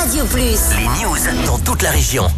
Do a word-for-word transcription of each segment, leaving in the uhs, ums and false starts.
Radio Plus. Les news dans toute la région.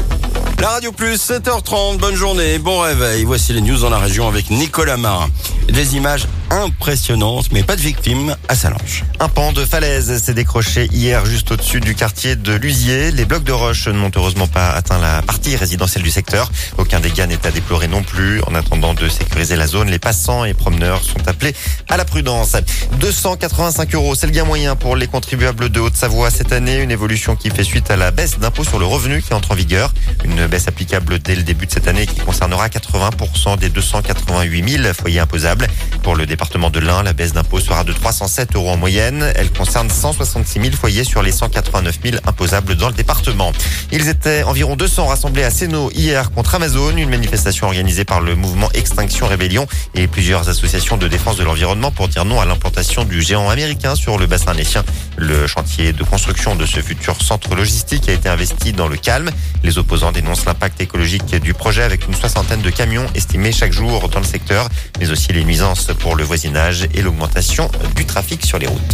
La Radio Plus, sept heures trente, bonne journée, bon réveil. Voici les news dans la région avec Nicolas Marin. Des images impressionnantes, mais pas de victimes à Sallanches. Un pan de falaise s'est décroché hier juste au-dessus du quartier de Luzier. Les blocs de roches n'ont heureusement pas atteint la partie résidentielle du secteur. Aucun dégât n'est à déplorer non plus. En attendant de sécuriser la zone, les passants et promeneurs sont appelés à la prudence. deux cent quatre-vingt-cinq euros, c'est le gain moyen pour les contribuables de Haute-Savoie cette année. Une évolution qui fait suite à la baisse d'impôt sur le revenu qui entre en vigueur. Une baisse applicable dès le début de cette année qui concernera quatre-vingts pour cent des deux cent quatre-vingt-huit mille foyers imposables. Pour le département de l'Ain, la baisse d'impôt sera de trois cent sept euros en moyenne. Elle concerne cent soixante-six mille foyers sur les cent quatre-vingt-neuf mille imposables dans le département. Ils étaient environ deux cents rassemblés à Sénaux hier contre Amazon, une manifestation organisée par le mouvement Extinction Rébellion et plusieurs associations de défense de l'environnement pour dire non à l'implantation du géant américain sur le bassin alsacien. Le chantier de construction de ce futur centre logistique a été investi dans le calme. Les opposants dénoncent l'impact écologique du projet avec une soixantaine de camions estimés chaque jour dans le secteur, mais aussi les nuisances pour le voisinage et l'augmentation du trafic sur les routes.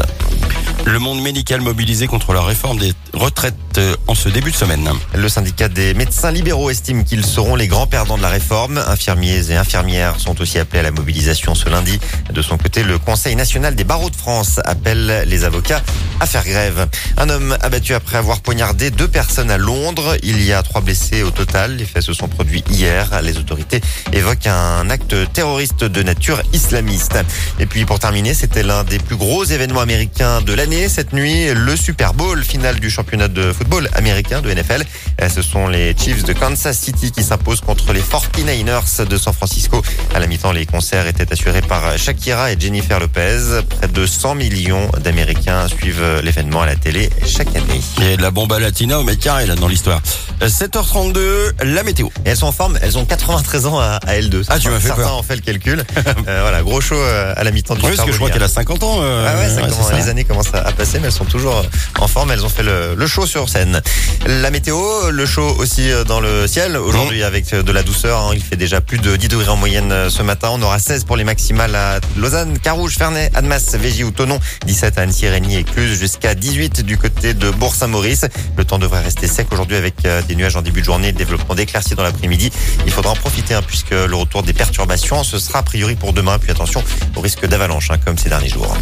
Le monde médical mobilisé contre la réforme des retraites en ce début de semaine. Le syndicat des médecins libéraux estime qu'ils seront les grands perdants de la réforme. Infirmiers et infirmières sont aussi appelés à la mobilisation ce lundi. De son côté, le Conseil national des barreaux de France appelle les avocats à faire grève. Un homme abattu après avoir poignardé deux personnes à Londres. Il y a trois blessés au total. Les faits se sont produits hier. Les autorités évoquent un acte terroriste de nature islamiste. Et puis pour terminer, c'était l'un des plus gros événements américains de l'année. Cette nuit, le Super Bowl, finale du championnat de football américain de N F L. Ce sont les Chiefs de Kansas City qui s'imposent contre les forty-niners de San Francisco. À la mi-temps, les concerts étaient assurés par Shakira et Jennifer Lopez. Près de cent millions d'Américains suivent l'événement à la télé chaque année. Et de la bomba latina au mètre carré là dans l'histoire. sept heures trente-deux, la météo. Et elles sont en forme, elles ont quatre-vingt-treize ans à, à L deux. Ah, tu m'as fait Certains peur. ont fait le calcul. euh, voilà, gros show à la mi-temps du Oui, Super parce que je Bowl crois hier. qu'elle a cinquante ans. Euh, Ah ouais, ça ouais, commence- c'est ça. les années commencent à, à passer, mais elles sont toujours en forme. Elles ont fait le, le show sur scène. La météo, le show aussi dans le ciel. Aujourd'hui, avec de la douceur, hein, il fait déjà plus de dix degrés en moyenne ce matin. On aura seize pour les maximales à Lausanne, Carouge, Ferney, Annemasse, Végy ou Thonon. dix-sept à Annecy, Régny et Cluse, jusqu'à dix-huit du côté de Bourg-Saint-Maurice. Le temps devrait rester sec aujourd'hui avec des nuages en début de journée, le développement d'éclaircies dans l'après-midi. Il faudra en profiter hein, puisque le retour des perturbations, ce sera a priori pour demain. Puis attention au risque d'avalanche hein, comme ces derniers jours.